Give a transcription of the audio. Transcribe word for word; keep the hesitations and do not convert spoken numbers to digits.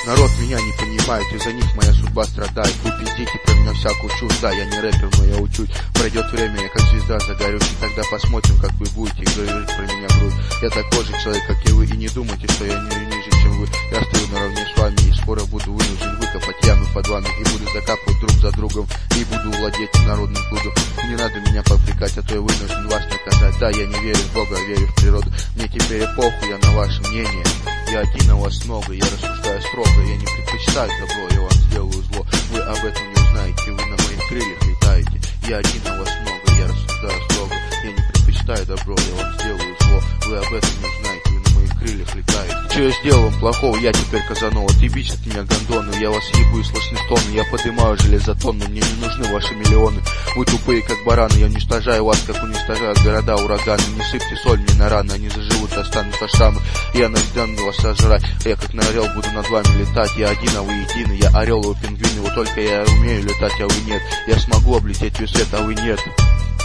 Народ меня не понимает, из-за них моя судьба страдает. Вы пиздите про меня всякую чушь, да, я не рэпер, но я учусь. Пройдет время, я как звезда загорюсь, и тогда посмотрим, как вы будете говорить про меня в грудь. Я такой же человек, как и вы, и не думайте, что я не ниже, чем вы. Я стою наравне с вами, и скоро буду вынужден выкопать ямы под вами, и буду закапывать друг за другом, и буду владеть народным блудом. И не надо меня попрекать, а то я вынужден вас наказать. Да, я не верю в Бога, верю в природу. Мне теперь эпоху, я на ваше мнение. Я один, а вас много, я рассуждаю строго. Я не предпочитаю добро, я вам сделаю зло. Вы об этом не узнаете, вы на моих крыльях летаете. Я один, а вас много, я рассуждаю строго. Я не предпочитаю добро, я вам сделаю зло. Вы об этом не узнаете, вы на моих крыльях летаете. Че я сделал вам плохого, я теперь Казанова. Ты бич от меня гондону, я вас ебу и слышны стоны. Я поднимаю железотонну, мне не нужны ваши миллионы. Вы тупые, как бараны, я уничтожаю вас, как уничтожают города ураганы. Не сыпьте соль мне на раны, они заживут, останутся шрамы. Я наведен вас сожрать, я как на орел буду над вами летать. Я один, а вы едины, я орел, а вы пингвины. Вот только я умею летать, а вы нет. Я смогу облететь весь свет, а вы нет.